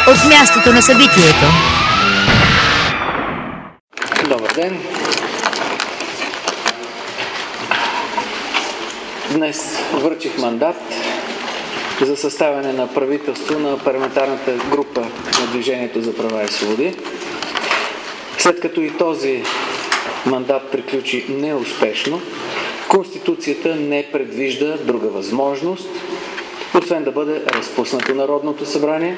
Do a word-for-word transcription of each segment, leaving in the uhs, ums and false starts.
от мястото на събитието. Добър ден! Днес връчих мандат за съставяне на правителство на парламентарната група на Движението за права и свободи. След като и този мандат приключи неуспешно, Конституцията не предвижда друга възможност, освен да бъде разпуснато Народното събрание,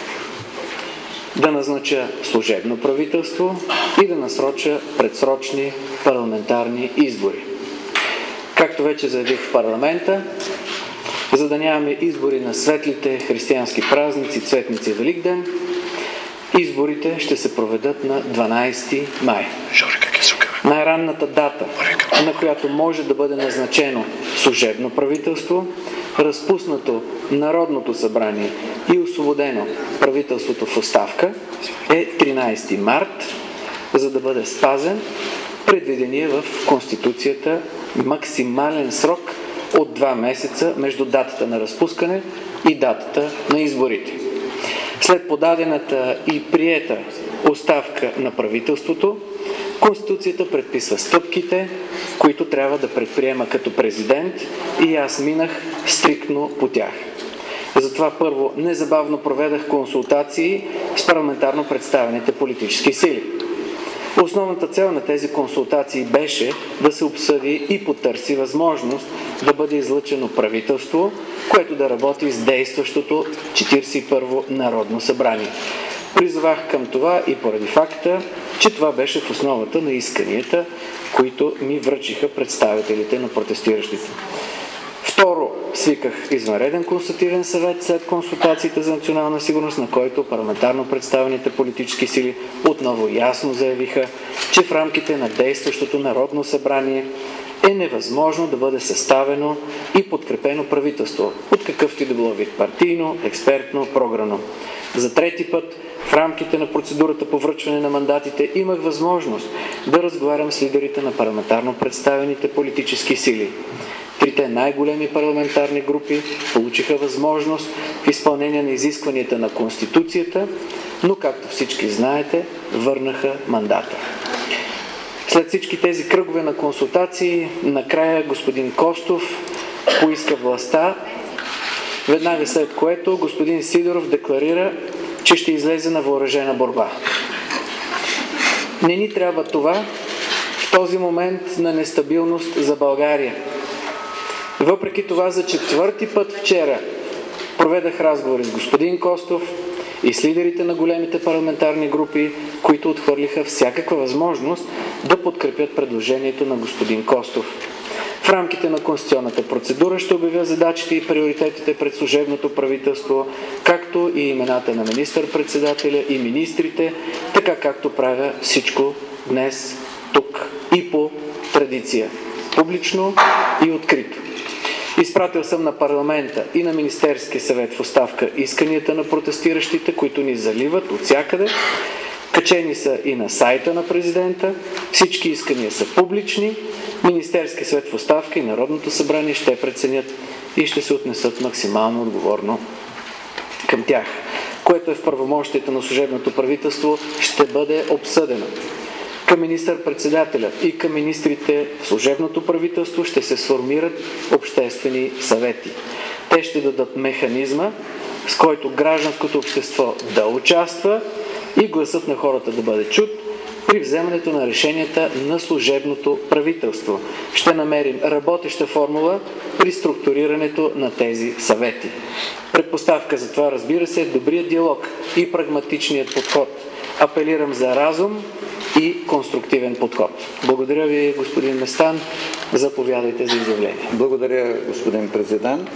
да назнача служебно правителство и да насроча предсрочни парламентарни избори. Както вече заявих в парламента, за да нямаме избори на светлите християнски празници, Цветница и Великден, изборите ще се проведат на дванадесети май. Най-ранната дата, на която може да бъде назначено служебно правителство, разпуснато Народното събрание и освободено правителството в оставка, е тринадесети март, за да бъде спазен предвидения в Конституцията максимален срок от два месеца между датата на разпускане и датата на изборите. След подадената и приета оставка на правителството, Конституцията предписва стъпките, които трябва да предприема като президент, и аз минах стриктно по тях. Затова първо незабавно проведах консултации с парламентарно представените политически сили. Основната цел на тези консултации беше да се обсъди и потърси възможност да бъде излъчено правителство, което да работи с действащото четиридесет и първо Народно събрание. Призовах към това и поради факта, че това беше в основата на исканията, които ми връчиха представителите на протестиращите. Второ, свиках извънреден консултативен съвет след консултациите за национална сигурност, на който парламентарно представените политически сили отново ясно заявиха, че в рамките на действащото Народно събрание е невъзможно да бъде съставено и подкрепено правителство от какъвто и да било вид: партийно, експертно, програмно. За трети път в рамките на процедурата по връчване на мандатите имах възможност да разговарям с лидерите на парламентарно представените политически сили. Трите най-големи парламентарни групи получиха възможност в изпълнение на изискванията на Конституцията, но, както всички знаете, върнаха мандата. След всички тези кръгове на консултации, накрая господин Костов поиска властта, веднага след което господин Сидеров декларира, че ще излезе на въоръжена борба. Не ни трябва това в този момент на нестабилност за България. Въпреки това, за четвърти път вчера проведах разговори с господин Костов и с лидерите на големите парламентарни групи, които отхвърлиха всякаква възможност да подкрепят предложението на господин Костов. В рамките на конституционната процедура ще обявя задачите и приоритетите пред служебното правителство, както и имената на министър-председателя и министрите, така както правя всичко днес, тук и по традиция, публично и открито. Изпратил съм на парламента и на Министерския съвет в оставка исканията на протестиращите, които ни заливат от всякъде. Качени са и на сайта на президента. Всички искания са публични. Министерския съвет в оставка и Народното събрание ще преценят и ще се отнесат максимално отговорно към тях. Което е в правомощията на служебното правителство, ще бъде обсъдено. Към министър-председателя и към министрите в служебното правителство ще се сформират обществени съвети. Те ще дадат механизма, с който гражданското общество да участва и гласът на хората да бъде чут при вземането на решенията на служебното правителство. Ще намерим работеща формула при структурирането на тези съвети. Предпоставка за това, разбира се, е добрият диалог и прагматичният подход. Апелирам за разум и конструктивен подход. Благодаря ви, господин Местан. Заповядайте за изявление. Благодаря, господин президент.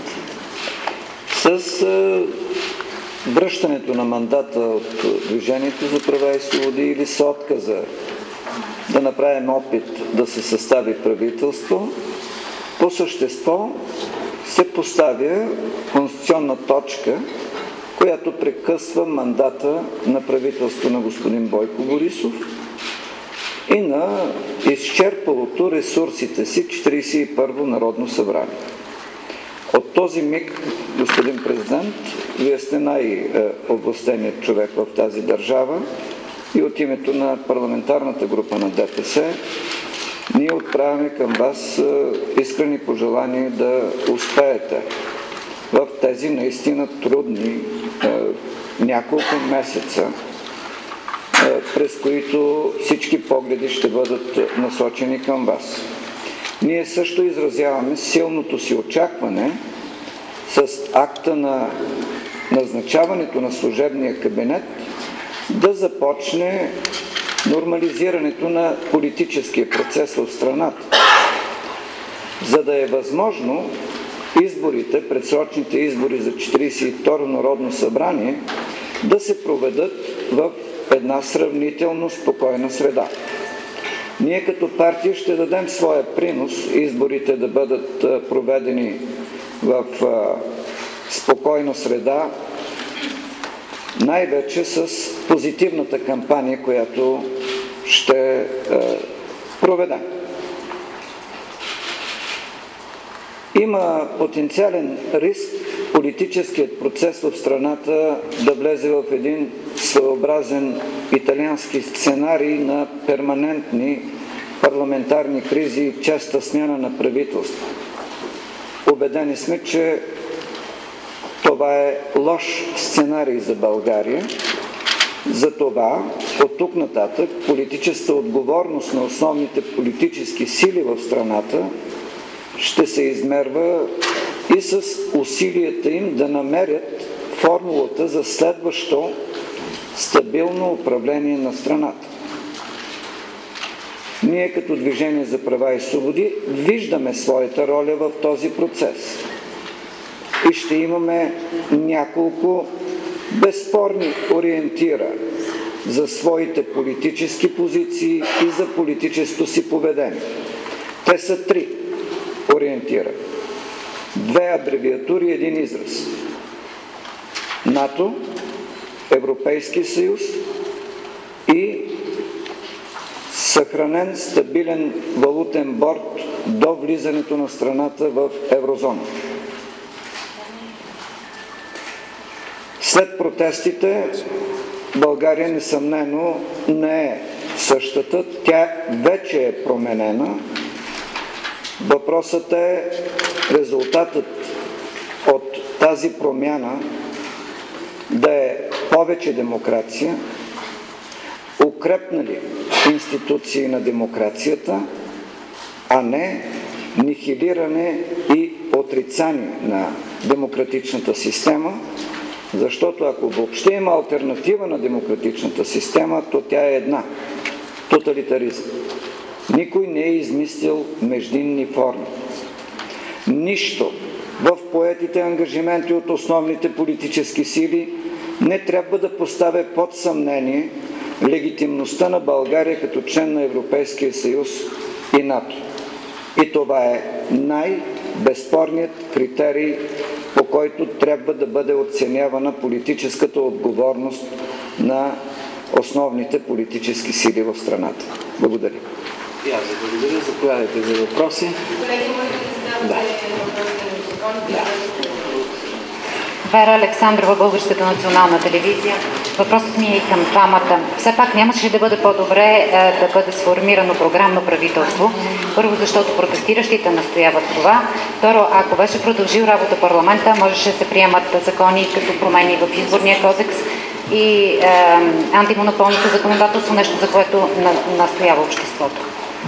С връщането на мандата от Движението за права и свободи или с отказа да направим опит да се състави правителство, по същество се поставя конституционна точка, която прекъсва мандата на правителство на господин Бойко Борисов и на изчерпалото ресурсите си четиридесет и първо Народно събрание. От този миг, господин президент, вие сте най-овластеният човек в тази държава и от името на парламентарната група на ДПС ние отправяме към вас искрени пожелания да успеете в тези наистина трудни няколко месеца, през които всички погледи ще бъдат насочени към вас. Ние също изразяваме силното си очакване с акта на назначаването на служебния кабинет да започне нормализирането на политическия процес в страната, за да е възможно изборите, предсрочните избори за четиридесет и второ Народно събрание да се проведат в една сравнително спокойна среда. Ние като партия ще дадем своя принос изборите да бъдат проведени в спокойна среда, най-вече с позитивната кампания, която ще проведем. Има потенциален риск политическият процес в страната да влезе в един своеобразен италиански сценарий на перманентни парламентарни кризи и честа смяна на правителство. Убедени сме, че това е лош сценарий за България. Затова от тук нататък политическата отговорност на основните политически сили в страната ще се измерва и с усилията им да намерят формулата за следващо стабилно управление на страната. Ние като Движение за права и свободи виждаме своята роля в този процес и ще имаме няколко безспорни ориентира за своите политически позиции и за политическото си поведение. Те са три ориентира. Две абревиатури и един израз. НАТО, Европейски съюз и съхранен стабилен валутен борд до влизането на страната в еврозона. След протестите България несъмнено не е същата, тя вече е променена. Въпросът е резултатът от тази промяна да е повече демокрация, укрепнали институции на демокрацията, а не нихилиране и отрицание на демократичната система, защото ако въобще има алтернатива на демократичната система, то тя е една – тоталитаризъм. Никой не е измислил междинни форми. Нищо в поетите ангажименти от основните политически сили не трябва да поставя под съмнение легитимността на България като член на Европейския съюз и НАТО. И това е най-безспорният критерий, по който трябва да бъде оценявана политическата отговорност на основните политически сили в страната. Благодаря. И аз ви благодаря. Заповядайте за въпроси. Да. Да. Вера Александрова, Българската национална телевизия. Въпросът ми е и към двамата. Все пак нямаше ли да бъде по-добре е, да бъде сформирано програмно правителство? Първо, защото протестиращите настояват това. Второ, ако беше продължил работа парламента, можеше да се приемат закони като промени в изборния кодекс и е, антимонополното законодателство, нещо за което на, настоява обществото.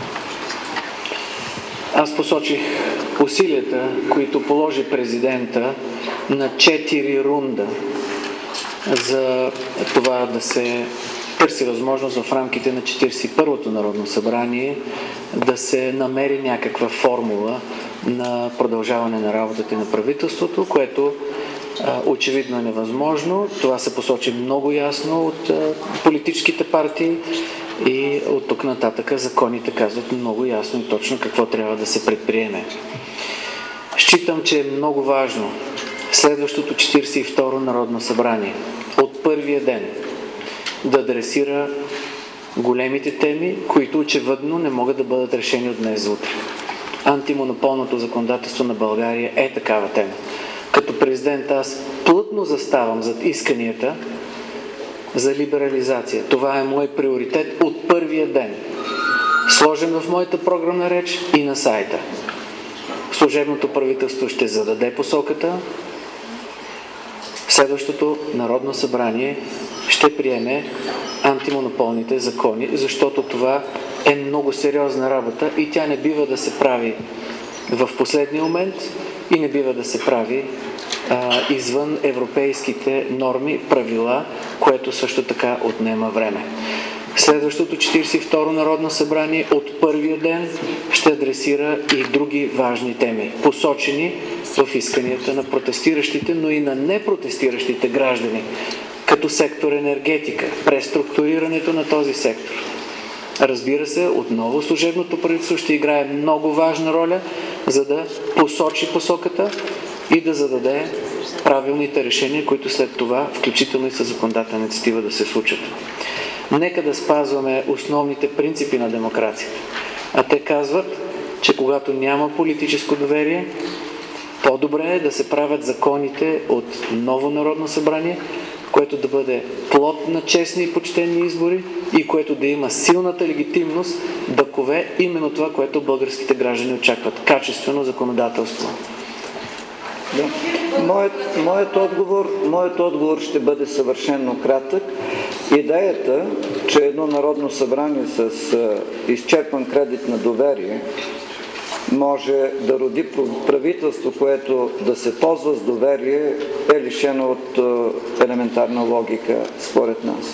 Аз посочих усилията, които положи президента на четири рунда за това да се търси възможност в рамките на четиридесет и първото Народно събрание да се намери някаква формула на продължаване на работата на правителството, което а, очевидно е невъзможно. Това се посочи много ясно от а, политическите партии и от тук нататък законите казват много ясно и точно какво трябва да се предприеме. Считам, че е много важно следващото четиридесет и второ Народно събрание от първия ден да адресира големите теми, които очевидно не могат да бъдат решени от днес за утре. антимонополното законодателство на България е такава тема. Като президент аз плътно заставам зад исканията за либерализация. Това е мой приоритет от първия ден. Сложен в моята програмна реч и на сайта. Служебното правителство ще зададе посоката. Следващото Народно събрание ще приеме антимонополните закони, защото това е много сериозна работа и тя не бива да се прави в последния момент и не бива да се прави а, извън европейските норми, правила, което също така отнема време. Следващото четиридесет и второ Народно събрание от първия ден ще адресира и други важни теми, посочени в исканията на протестиращите, но и на непротестиращите граждани, като сектор енергетика, преструктурирането на този сектор. Разбира се, отново служебното правителство ще играе много важна роля, за да посочи посоката и да зададе правилните решения, които след това, включително и със законодателна инициатива, да се случат. Нека да спазваме основните принципи на демокрацията. А те казват, че когато няма политическо доверие, по-добре е да се правят законите от ново Народно събрание, което да бъде плод на честни и почтени избори и което да има силната легитимност да кове именно това, което българските граждани очакват. Качествено законодателство. Да. Моят, моят, отговор, моят отговор ще бъде съвършено кратък. Идеята, че едно Народно събрание с а, изчерпан кредит на доверие може да роди правителство, което да се ползва с доверие, е лишено от а, елементарна логика, според нас.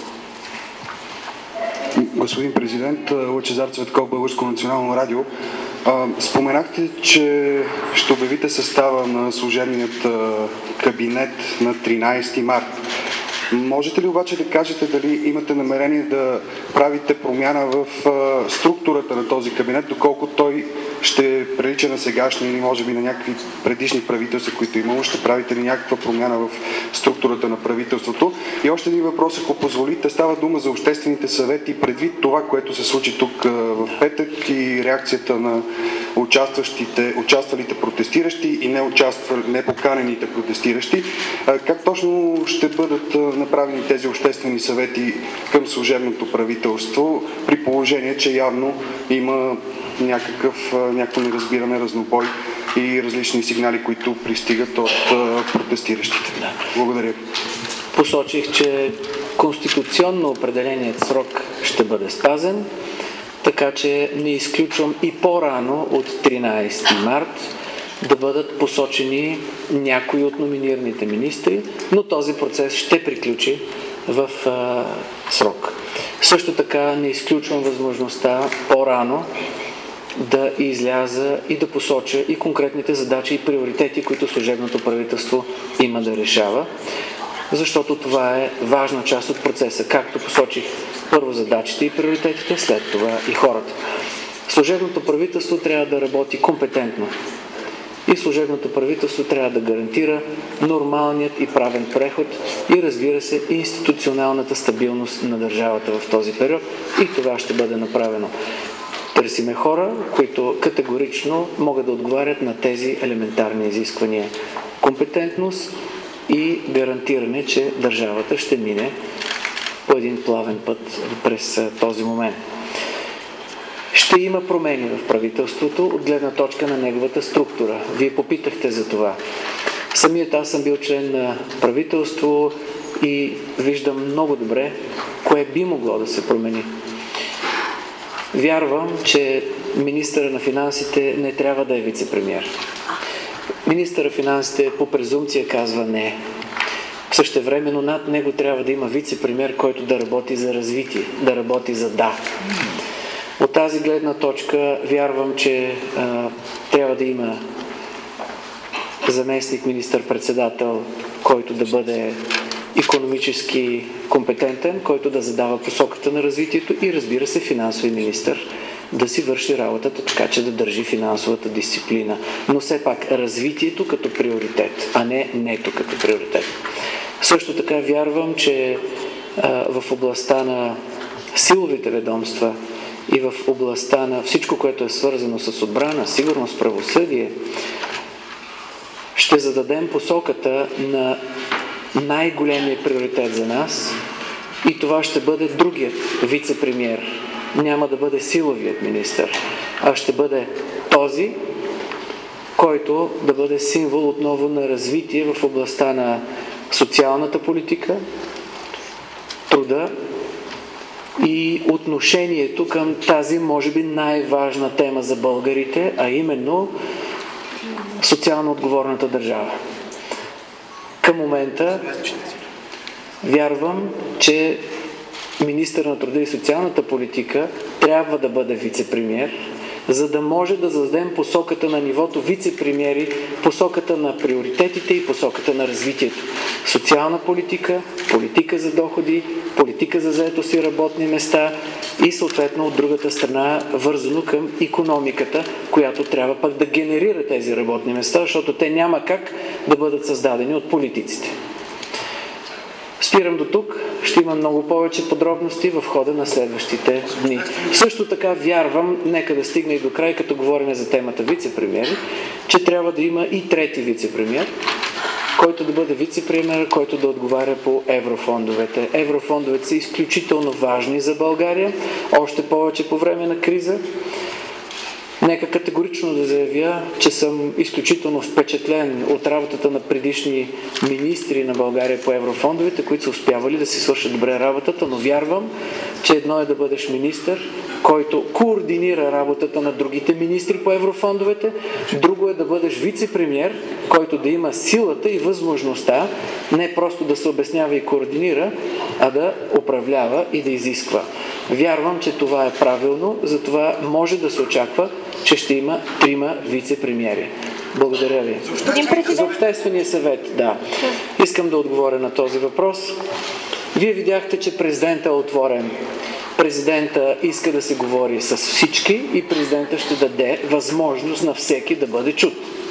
Господин президент, Лъчезар Цветков, Българско национално радио. Споменахте, че ще обявите състава на служебният кабинет на тринадесети март. Можете ли обаче да кажете дали имате намерение да правите промяна в структурата на този кабинет, доколко той ще прилича на сегашния или може би на някакви предишни правителства, които имало? Ще правите ли някаква промяна в структурата на правителството? И още един въпрос, ако позволите. Става дума за обществените съвети, предвид това, което се случи тук в петък и реакцията на участващите, участвалите протестиращи и непоканените протестиращи. Как точно ще бъдат направени тези обществени съвети към служебното правителство, при положение, че явно има някакъв, някакво неразбиране, разнобой и различни сигнали, които пристигат от протестиращите? Благодаря. Посочих, че конституционно определеният срок ще бъде спазен, така че не изключвам и по-рано от тринадесети март да бъдат посочени някои от номинираните министри, но този процес ще приключи в а, срок. Също така не изключвам възможността по-рано да изляза и да посоча и конкретните задачи и приоритети, които служебното правителство има да решава, защото това е важна част от процеса. Както посочих, първо задачите и приоритетите, след това и хората. Служебното правителство трябва да работи компетентно и служебното правителство трябва да гарантира нормалният и правен преход и, разбира се, институционалната стабилност на държавата в този период, и това ще бъде направено. Търсиме хора, които категорично могат да отговарят на тези елементарни изисквания. Компетентност и гарантиране, че държавата ще мине по един плавен път през този момент. Ще има промени в правителството от гледна точка на неговата структура. Вие попитахте за това. Самият аз съм бил член на правителство и виждам много добре кое би могло да се промени. Вярвам, че министъра на финансите не трябва да е вице-премиер. Министъра на финансите по презумпция казва не. Същевременно над него трябва да има вице-премиер, който да работи за развитие, да работи за да. От тази гледна точка вярвам, че а, трябва да има заместник министър-председател, който да бъде икономически компетентен, който да задава посоката на развитието, и, разбира се, финансови министър да си върши работата така, че да държи финансовата дисциплина. Но все пак развитието като приоритет, а не нето като приоритет. Също така вярвам, че а, в областта на силовите ведомства и в областта на всичко, което е свързано с отбрана, сигурност, правосъдие, ще зададем посоката на най-големия приоритет за нас и това ще бъде другият вице-премиер. Няма да бъде силовият министър, а ще бъде този, който да бъде символ отново на развитие в областта на социалната политика, труда и отношението към тази, може би, най-важна тема за българите, а именно социално отговорната държава. Към момента вярвам, че министър на труда и социалната политика трябва да бъде вице-премиер, за да може да зададем посоката на нивото вице-премиери, посоката на приоритетите и посоката на развитието. Социална политика, политика за доходи, политика за заетост и работни места и съответно от другата страна вързано към икономиката, която трябва пък да генерира тези работни места, защото те няма как да бъдат създадени от политиците. Спирам до тук. Ще има много повече подробности в хода на следващите дни. Също така вярвам, нека да стигне и до край, като говорим за темата вице-премиери, че трябва да има и трети вице-премиер, който да бъде вице-премиер, който да отговаря по еврофондовете. Еврофондовете са изключително важни за България, още повече по време на криза. Нека категорично да заявя, че съм изключително впечатлен от работата на предишни министри на България по еврофондовете, които са успявали да си свършат добре работата, но вярвам, че едно е да бъдеш министър, който координира работата на другите министри по еврофондовете, друго е да бъдеш вице-премиер, който да има силата и възможността не просто да се обяснява и координира, а да управлява и да изисква. Вярвам, че това е правилно, затова може да се очаква, че ще има трима вице-премиери. Благодаря ви. За Обществения съвет, да. Искам да отговоря на този въпрос. Вие видяхте, че президентът е отворен. Президента иска да се говори с всички и президента ще даде възможност на всеки да бъде чут.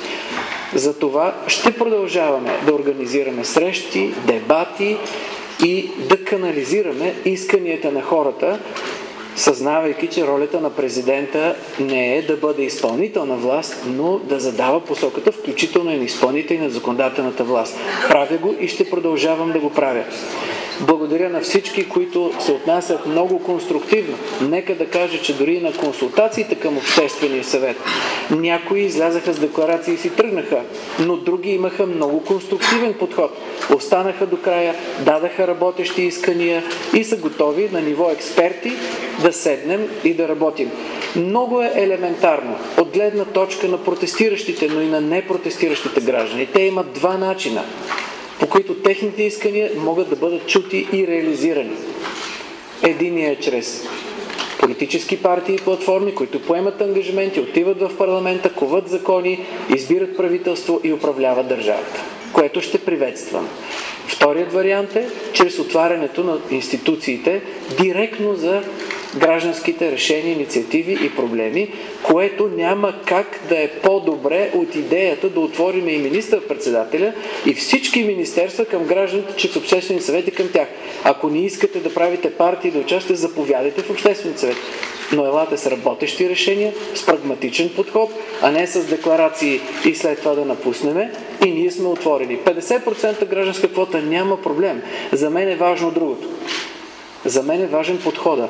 Затова ще продължаваме да организираме срещи, дебати и да канализираме исканията на хората, съзнавайки, че ролята на президента не е да бъде изпълнителна власт, но да задава посоката, включително и на изпълнителната и на законодателната власт. Правя го и ще продължавам да го правя. Благодаря на всички, които се отнасят много конструктивно. Нека да кажа, че дори на консултациите към Обществения съвет някои излязаха с декларации и си тръгнаха, но други имаха много конструктивен подход. Останаха до края, дадаха работещи искания и са готови на ниво експерти да седнем и да работим. Много е елементарно от гледна точка на протестиращите, но и на непротестиращите граждани. Те имат два начина, по които техните искания могат да бъдат чути и реализирани. Единият е чрез политически партии и платформи, които поемат ангажименти, отиват в парламента, коват закони, избират правителство и управляват държавата, което ще приветствам. Вторият вариант е чрез отварянето на институциите директно за гражданските решения, инициативи и проблеми, което няма как да е по-добре от идеята да отворим и министър-председателя и всички министерства към гражданите, чрез обществени съвети към тях. Ако не искате да правите партии да участвате, заповядайте в обществени съвети. Но елате с работещи решения, с прагматичен подход, а не с декларации и след това да напуснеме. И ние сме отворени. петдесет процента гражданска квота няма проблем. За мен е важно другото. За мен е важен подхода.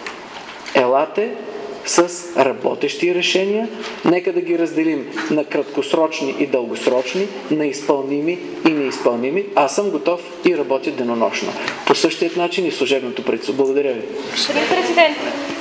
Елате с работещи решения, нека да ги разделим на краткосрочни и дългосрочни, на изпълними и неизпълними. Аз съм готов и работя денонощно. По същият начин и служебното правителство. Благодаря ви. Господин президент,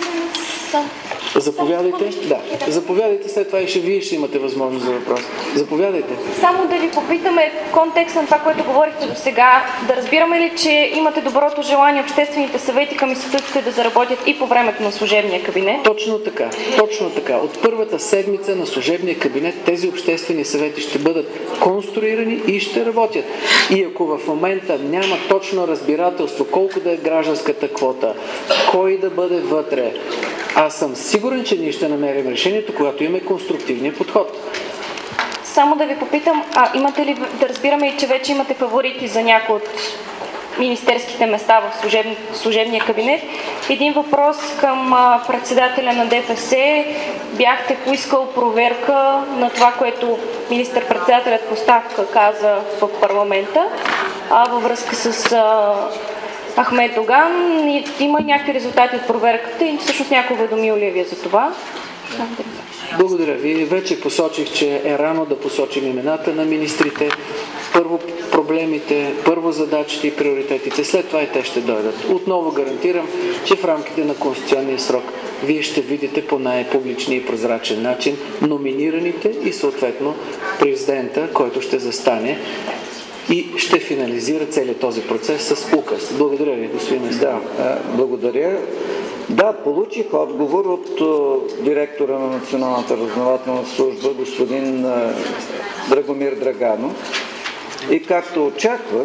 Заповядайте. Да. Заповядайте, след това и ще вие ще имате възможност за въпрос. Заповядайте. Само да ви попитаме в контекст на това, което говорихте до сега, да разбираме ли, че имате доброто желание обществените съвети към институциите да заработят и по времето на служебния кабинет? Точно така. Точно така. От първата седмица на служебния кабинет тези обществени съвети ще бъдат конструирани и ще работят. И ако в момента няма точно разбирателство колко да е гражданската квота, кой да бъде вътре, аз съм сигурен, че ние ще намерим решението, когато имаме конструктивния подход. Само да ви попитам, а имате ли, да разбираме и, че вече имате фаворити за някои от министерските места в служеб... служебния кабинет. Един въпрос към а, председателя на ДПС. Бяхте поискал проверка на това, което министър-председателят в оставка каза в парламента а, във връзка с а, Ахмед Доган. Има някакви резултати от проверката и всъщност някой уведомил ли ви за това? Благодаря ви. Вече посочих, че е рано да посочим имената на министрите. Първо проблемите, първо задачите и приоритетите, след това и те ще дойдат. Отново гарантирам, че в рамките на конституционния срок вие ще видите по най-публичния и прозрачен начин номинираните и съответно президента, който ще застане и ще финализира целият този процес с указ. Благодаря ви, господин министър. Да, благодаря. Да, получих отговор от директора на Националната разузнавателна служба, господин Драгомир Драганов. И както очаквах,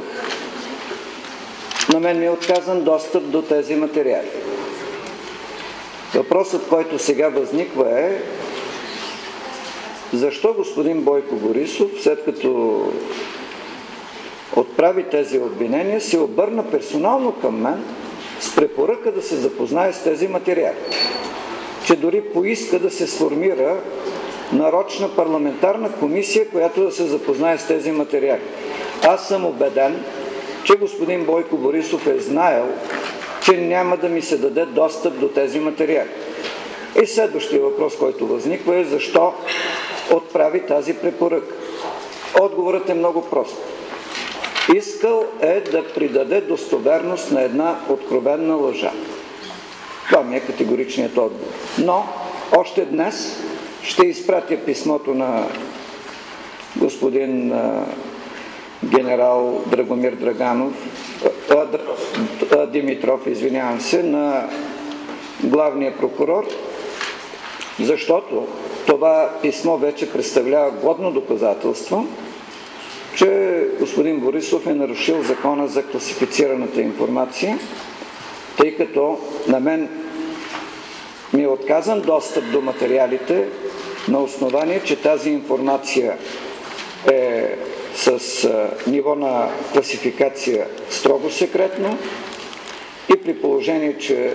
на мен ми е отказан достъп до тези материали. Въпросът, който сега възниква е защо господин Бойко Борисов, след като отправи тези обвинения, се обърна персонално към мен с препоръка да се запознае с тези материали. Че дори поиска да се сформира нарочна парламентарна комисия, която да се запознае с тези материали. Аз съм убеден, че господин Бойко Борисов е знаел, че няма да ми се даде достъп до тези материали. И следващия въпрос, който възниква е защо отправи тази препоръка. Отговорът е много прост. Искал е да придаде достоверност на една откровенна лъжа. Това ми е категоричният отговор. Но още днес ще изпратя писмото на господин а, генерал Драгомир Драганов, а, а, Димитров, извинявам се, на главния прокурор, защото това писмо вече представлява годно доказателство, че господин Борисов е нарушил закона за класифицираната информация, тъй като на мен ми е отказан достъп до материалите на основание, че тази информация е с а, ниво на класификация строго секретно и при положение, че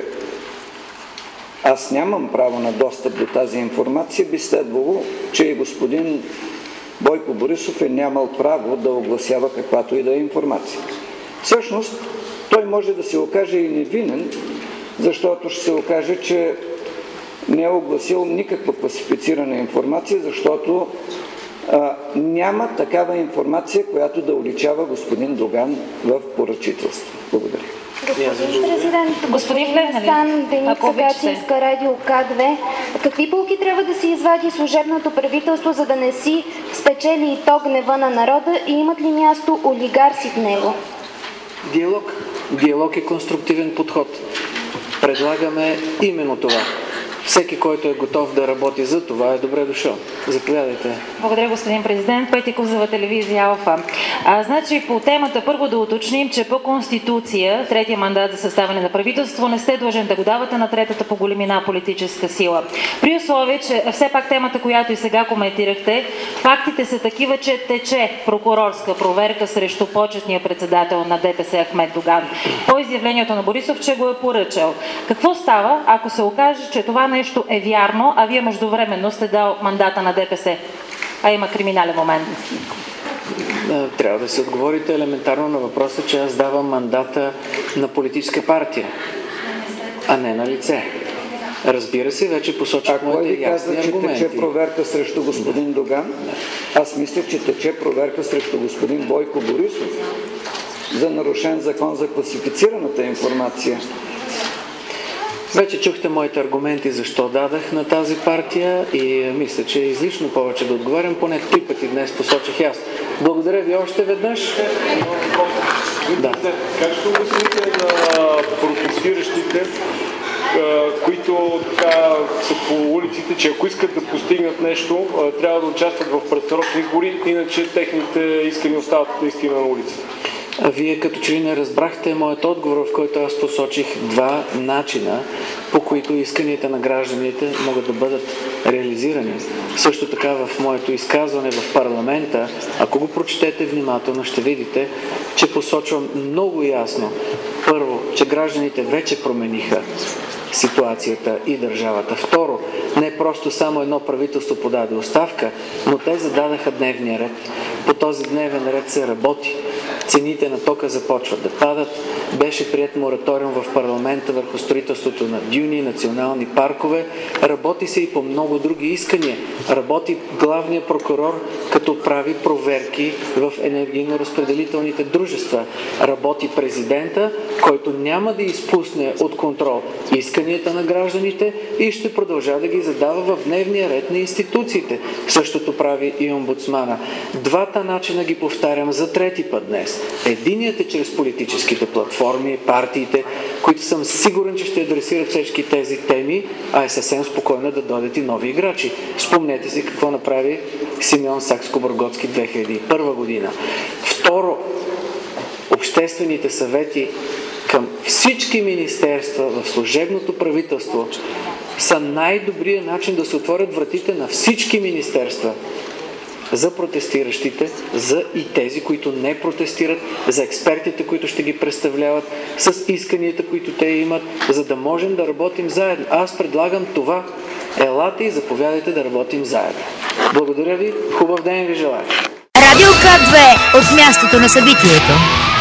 аз нямам право на достъп до тази информация, би следвало, че и господин Бойко Борисов е нямал право да огласява каквато и да е информация. Всъщност, той може да се окаже и невинен, защото ще се окаже, че не е огласил никаква класифицирана информация, защото а, няма такава информация, която да уличава господин Доган в поръчителство. Благодаря. Господин президент, господин Стан, Деница Гачинска, Радио К две. Какви полки трябва да се извади служебното правителство, за да не си спечели и то гнева на народа и имат ли място олигарси в него? Диалог. Диалог е конструктивен подход. Предлагаме именно това. Всеки, който е готов да работи за това, е добре дошъл. Заповядайте. Благодаря, господин президент. Петя Кузова, телевизия Алфа. А, значи по темата първо да уточним, че по Конституция третия мандат за съставяне на правителство не сте длъжен да го давате на третата по големина политическа сила. При условие, че все пак темата, която и сега коментирахте, фактите са такива, че тече прокурорска проверка срещу почетния председател на ДПС Ахмед Доган по изявлението на Борисов, че го е поръчал. Какво става, ако се окаже, че това нещо е вярно, а вие междувременно сте дал мандата на ДПС, а има криминален момент? Трябва да се отговорите елементарно на въпроса, че аз давам мандата на политическа партия, а не на лице. Разбира се, вече посочих моите ясни аргументи. Кой ви каза, че тече проверка срещу господин Доган? Аз мисля, че тече проверка срещу господин Бойко Борисов за нарушен закон за класифицираната информация. Вече чухте моите аргументи защо дадах на тази партия и мисля, че е излишно повече да отговарям. Поне три пъти днес посочих аз. Благодаря ви още веднъж. Да. Как ще обясните на протестиращите, които така са по улиците, че ако искат да постигнат нещо, трябва да участват в предсрочни избори, иначе техните искания остават наистина на улицата? А вие като че ли не разбрахте моят отговор, в който аз посочих два начина, по които исканията на гражданите могат да бъдат реализирани. Също така в моето изказване в парламента, ако го прочетете внимателно, ще видите, че посочвам много ясно. Първо, че гражданите вече промениха ситуацията и държавата. Второ, не просто само едно правителство подаде оставка, но те зададаха дневния ред. По този дневен ред се работи. Цените на тока започват да падат. Беше приет мораториум в парламента върху строителството на дюни, национални паркове. Работи се и по много други искания. Работи главният прокурор, като прави проверки в енергийно-разпределителните дружества. Работи президента, който няма да изпусне от контрол исканията на гражданите и ще продължа да ги задава в дневния ред на институциите. Същото прави и омбудсмана. Двата начина ги повтарям за трети път днес. Единият е чрез политическите платформи, партиите, които съм сигурен, че ще адресират всички тези теми, а е съвсем спокойно да дойдат и нови играчи. Спомнете си какво направи Симеон Сакскобургготски две хиляди и първа година. Второ, обществените съвети към всички министерства в служебното правителство са най-добрият начин да се отворят вратите на всички министерства за протестиращите, за и тези, които не протестират, за експертите, които ще ги представляват, с исканията, които те имат, за да можем да работим заедно. Аз предлагам това. Елате и заповядайте да работим заедно. Благодаря ви, хубав ден ви желая. Радио К две от мястото на събитието.